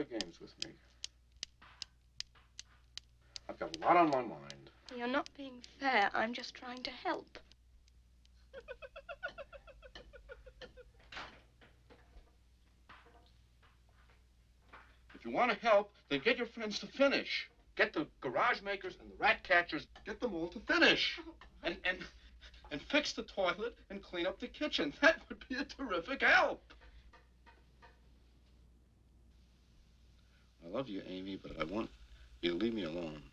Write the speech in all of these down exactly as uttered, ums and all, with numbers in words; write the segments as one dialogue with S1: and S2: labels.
S1: play games with me. I've got a lot on my mind.
S2: You're not being fair. I'm just trying to help.
S1: If you want to help, then get your friends to finish. Get the garage makers and the rat catchers, get them all to finish. And, and, and fix the toilet and clean up the kitchen. That would be a terrific help. I love you, Amy, but I want you to leave me alone.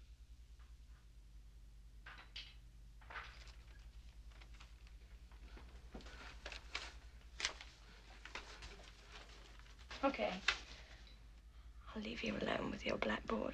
S2: Okay. I'll leave you alone with your blackboard.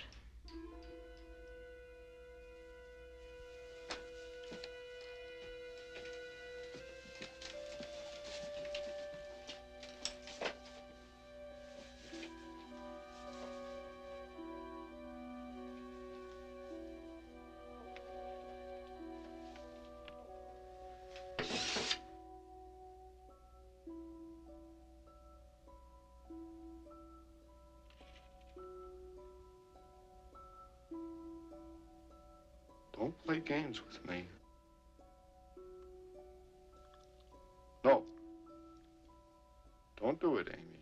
S1: Don't play games with me. No. Don't do it, Amy.